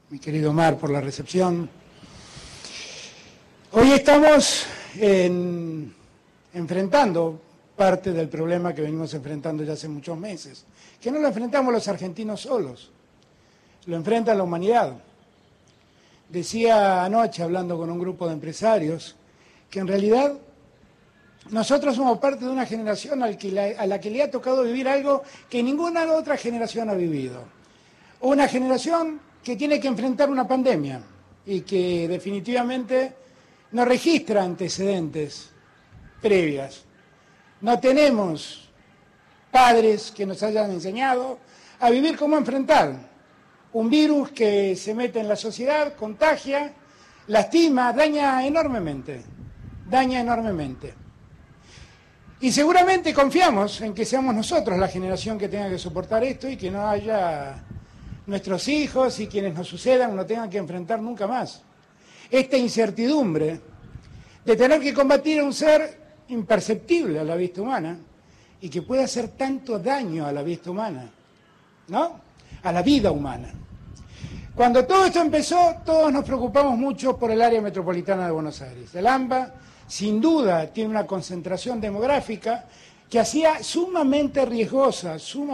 mi querido Omar, por la recepción. Hoy estamos enfrentando parte del problema que venimos enfrentando ya hace muchos meses, que no lo enfrentamos los argentinos solos, lo enfrenta la humanidad. Decía anoche, hablando con un grupo de empresarios, que en realidad nosotros somos parte de una generación a la que le ha tocado vivir algo que ninguna otra generación ha vivido. Una generación que tiene que enfrentar una pandemia y que definitivamente no registra antecedentes previas. No tenemos padres que nos hayan enseñado a vivir cómo enfrentar un virus que se mete en la sociedad, contagia, lastima, daña enormemente. Y seguramente confiamos en que seamos nosotros la generación que tenga que soportar esto y que no haya nuestros hijos y quienes nos sucedan no tengan que enfrentar nunca más esta incertidumbre de tener que combatir a un ser imperceptible a la vista humana y que puede hacer tanto daño a la vista humana, ¿no? A la vida humana. Cuando todo esto empezó, todos nos preocupamos mucho por el área metropolitana de Buenos Aires. El AMBA, sin duda, tiene una concentración demográfica que hacía sumamente riesgosa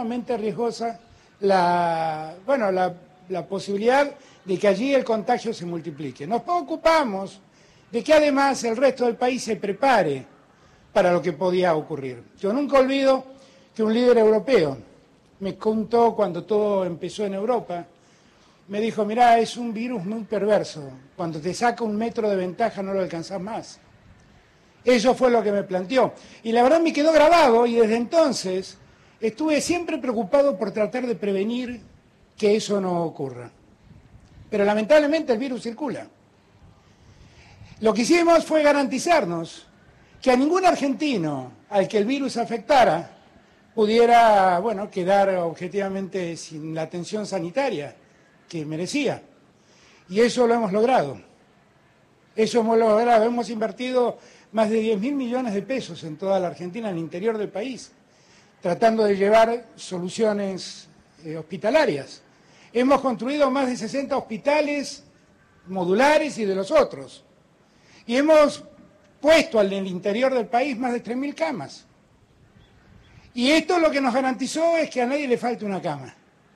la posibilidad de que allí el contagio se multiplique. Nos preocupamos de que además el resto del país se prepare para lo que podía ocurrir. Yo nunca olvido que un líder europeo me contó cuando todo empezó en Europa, me dijo, mirá, es un virus muy perverso, cuando te saca 1 metro de ventaja no lo alcanzás más. Eso fue lo que me planteó. Y la verdad me quedó grabado y desde entonces estuve siempre preocupado por tratar de prevenir que eso no ocurra. Pero lamentablemente el virus circula. Lo que hicimos fue garantizarnos que a ningún argentino al que el virus afectara pudiera, quedar objetivamente sin la atención sanitaria que merecía. Y eso lo hemos logrado. Hemos invertido más de 10.000 millones de pesos en toda la Argentina, en el interior del país, tratando de llevar soluciones hospitalarias. Hemos construido más de 60 hospitales modulares y de los otros. Y hemos puesto en el interior del país más de 3.000 camas. Y esto lo que nos garantizó es que a nadie le falte una cama.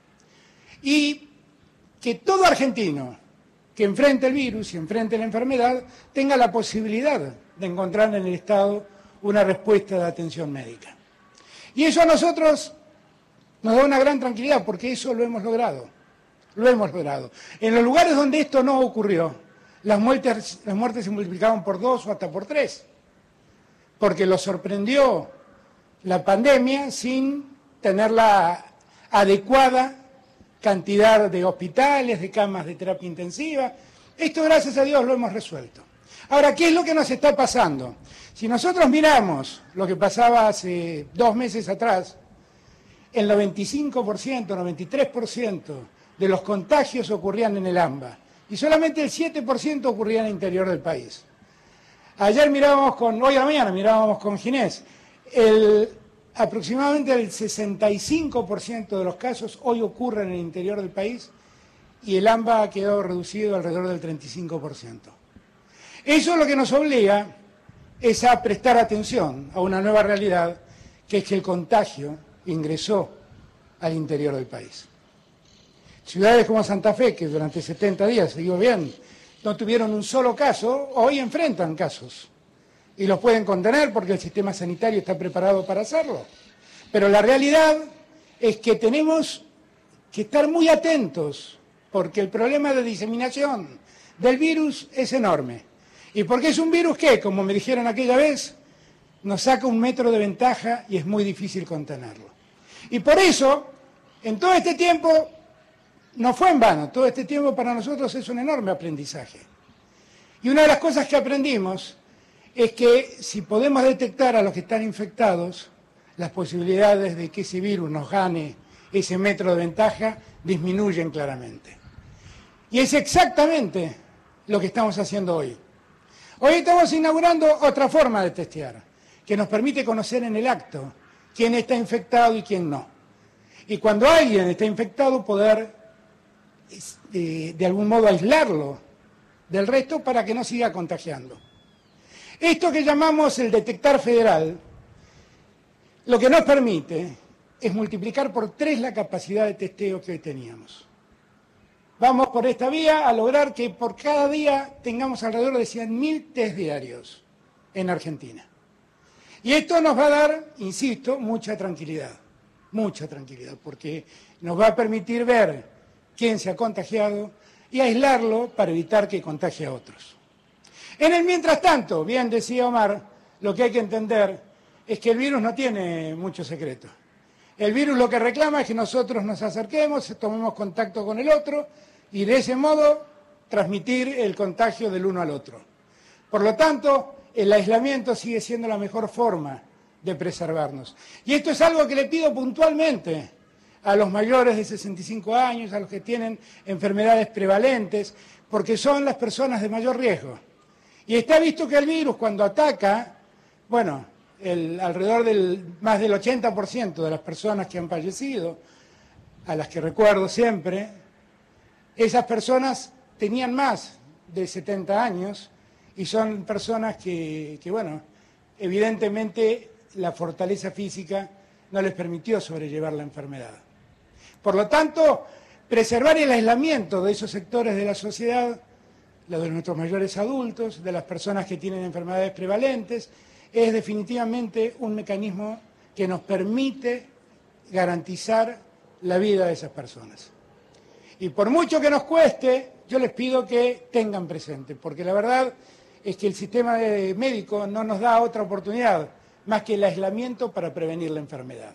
Y que todo argentino que enfrente el virus y enfrente la enfermedad tenga la posibilidad de encontrar en el Estado una respuesta de atención médica. Y eso a nosotros nos da una gran tranquilidad porque eso lo hemos logrado. Lo hemos logrado. En los lugares donde esto no ocurrió, las muertes se multiplicaron por 2 o hasta por 3, porque los sorprendió la pandemia sin tener la adecuada cantidad de hospitales, de camas de terapia intensiva. Esto, gracias a Dios, lo hemos resuelto. Ahora, ¿qué es lo que nos está pasando? Si nosotros miramos lo que pasaba hace 2 meses atrás, el 95%, 93% de los contagios ocurrían en el AMBA y solamente el 7% ocurría en el interior del país. Hoy a la mañana mirábamos con Ginés, aproximadamente el 65% de los casos hoy ocurren en el interior del país y el AMBA ha quedado reducido alrededor del 35%. Eso lo que nos obliga es a prestar atención a una nueva realidad, que es que el contagio ingresó al interior del país. Ciudades como Santa Fe, que durante 70 días, se digo bien, no tuvieron un solo caso, hoy enfrentan casos. Y los pueden contener porque el sistema sanitario está preparado para hacerlo. Pero la realidad es que tenemos que estar muy atentos porque el problema de diseminación del virus es enorme. Y porque es un virus que, como me dijeron aquella vez, nos saca 1 metro de ventaja y es muy difícil contenerlo. Y por eso, en todo este tiempo, no fue en vano, todo este tiempo para nosotros es un enorme aprendizaje. Y una de las cosas que aprendimos es que si podemos detectar a los que están infectados, las posibilidades de que ese virus nos gane ese metro de ventaja disminuyen claramente. Y es exactamente lo que estamos haciendo hoy. Hoy estamos inaugurando otra forma de testear, que nos permite conocer en el acto quién está infectado y quién no. Y cuando alguien está infectado, poder de algún modo aislarlo del resto para que no siga contagiando. Esto que llamamos el detectar federal, lo que nos permite es multiplicar por 3 la capacidad de testeo que hoy teníamos. Vamos por esta vía a lograr que por cada día tengamos alrededor de 100.000 test diarios en Argentina. Y esto nos va a dar, insisto, mucha tranquilidad, porque nos va a permitir ver quién se ha contagiado y aislarlo para evitar que contagie a otros. En el mientras tanto, bien decía Omar, lo que hay que entender es que el virus no tiene mucho secreto. El virus lo que reclama es que nosotros nos acerquemos, tomemos contacto con el otro y de ese modo transmitir el contagio del uno al otro. Por lo tanto, el aislamiento sigue siendo la mejor forma de preservarnos. Y esto es algo que le pido puntualmente a los mayores de 65 años, a los que tienen enfermedades prevalentes, porque son las personas de mayor riesgo. Y está visto que el virus cuando ataca, bueno, alrededor del más del 80% de las personas que han fallecido, a las que recuerdo siempre, esas personas tenían más de 70 años y son personas que bueno, evidentemente la fortaleza física no les permitió sobrellevar la enfermedad. Por lo tanto, preservar el aislamiento de esos sectores de la sociedad, lo de nuestros mayores adultos, de las personas que tienen enfermedades prevalentes, es definitivamente un mecanismo que nos permite garantizar la vida de esas personas. Y por mucho que nos cueste, yo les pido que tengan presente, porque la verdad es que el sistema médico no nos da otra oportunidad más que el aislamiento para prevenir la enfermedad.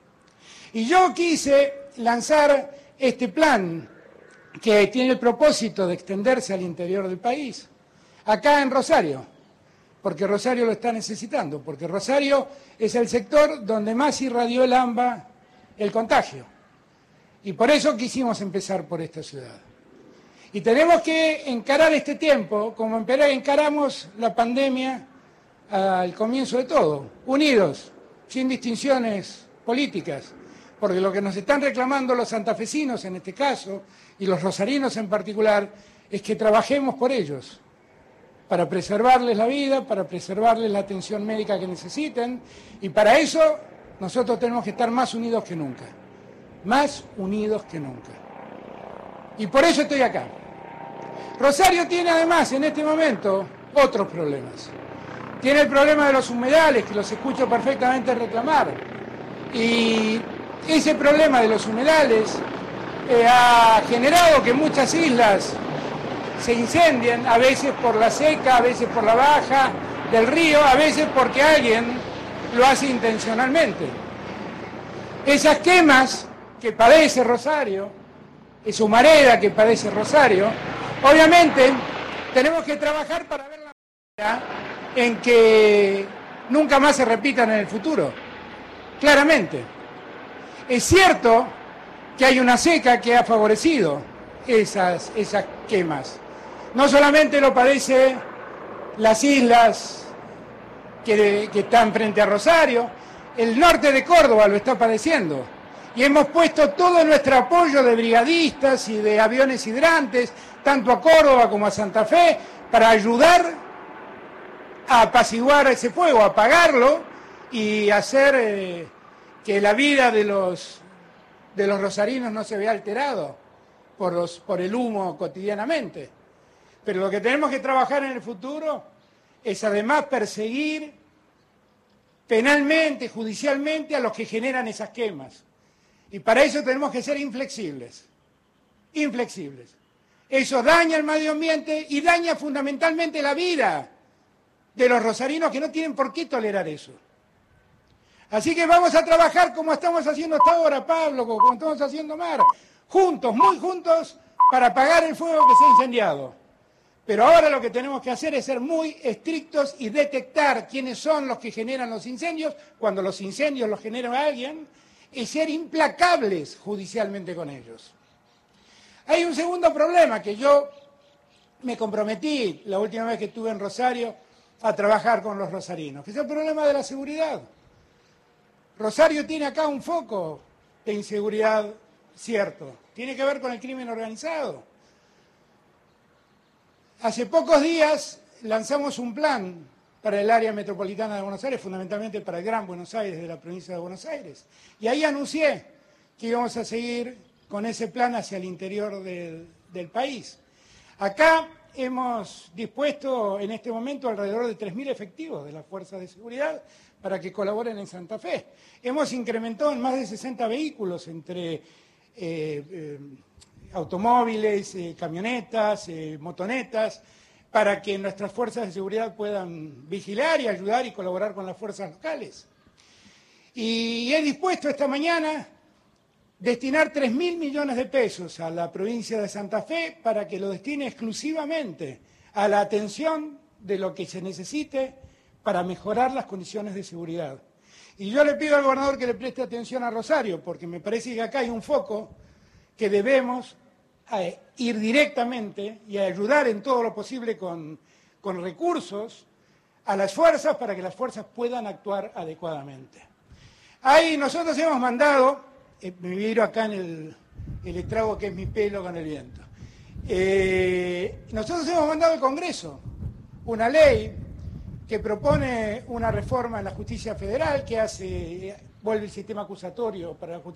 Y yo quise lanzar este plan que tiene el propósito de extenderse al interior del país, acá en Rosario, porque Rosario lo está necesitando, porque Rosario es el sector donde más irradió el AMBA el contagio. Y por eso quisimos empezar por esta ciudad. Y tenemos que encarar este tiempo como encaramos la pandemia al comienzo de todo, unidos, sin distinciones políticas, porque lo que nos están reclamando los santafesinos en este caso, y los rosarinos en particular, es que trabajemos por ellos, para preservarles la vida, para preservarles la atención médica que necesiten, y para eso nosotros tenemos que estar más unidos que nunca, más unidos que nunca. Y por eso estoy acá. Rosario tiene además en este momento otros problemas. Tiene el problema de los humedales, que los escucho perfectamente reclamar. Y ese problema de los humedales ha generado que muchas islas se incendien, a veces por la seca, a veces por la baja del río, a veces porque alguien lo hace intencionalmente. Esas quemas que padece Rosario, esa humareda que padece Rosario, obviamente tenemos que trabajar para ver la manera en que nunca más se repitan en el futuro, claramente. Es cierto que hay una seca que ha favorecido esas quemas. No solamente lo padece las islas que están frente a Rosario, el norte de Córdoba lo está padeciendo. Y hemos puesto todo nuestro apoyo de brigadistas y de aviones hidrantes, tanto a Córdoba como a Santa Fe, para ayudar a apaciguar ese fuego, a apagarlo y hacer que la vida de los rosarinos no se vea alterado por el humo cotidianamente. Pero lo que tenemos que trabajar en el futuro es además perseguir penalmente, judicialmente a los que generan esas quemas. Y para eso tenemos que ser inflexibles, inflexibles. Eso daña el medio ambiente y daña fundamentalmente la vida de los rosarinos que no tienen por qué tolerar eso. Así que vamos a trabajar como estamos haciendo hasta ahora, Pablo, como estamos haciendo Mar, juntos, muy juntos, para apagar el fuego que se ha incendiado. Pero ahora lo que tenemos que hacer es ser muy estrictos y detectar quiénes son los que generan los incendios, cuando los incendios los genera alguien, y ser implacables judicialmente con ellos. Hay un segundo problema que yo me comprometí la última vez que estuve en Rosario a trabajar con los rosarinos, que es el problema de la seguridad. Rosario tiene acá un foco de inseguridad cierto, tiene que ver con el crimen organizado. Hace pocos días lanzamos un plan para el área metropolitana de Buenos Aires, fundamentalmente para el Gran Buenos Aires de la provincia de Buenos Aires. Y ahí anuncié que íbamos a seguir con ese plan hacia el interior del país. Acá hemos dispuesto en este momento alrededor de 3.000 efectivos de las fuerzas de seguridad para que colaboren en Santa Fe. Hemos incrementado en más de 60 vehículos entre automóviles, camionetas, motonetas, para que nuestras fuerzas de seguridad puedan vigilar y ayudar y colaborar con las fuerzas locales. Y he dispuesto esta mañana destinar 3.000 millones de pesos a la provincia de Santa Fe para que lo destine exclusivamente a la atención de lo que se necesite para mejorar las condiciones de seguridad. Y yo le pido al gobernador que le preste atención a Rosario, porque me parece que acá hay un foco que debemos ir directamente y ayudar en todo lo posible con recursos a las fuerzas para que las fuerzas puedan actuar adecuadamente. Ahí nosotros hemos mandado, me miro acá en el estrago que es mi pelo con el viento, nosotros hemos mandado al Congreso una ley que propone una reforma en la justicia federal que vuelve el sistema acusatorio para la justicia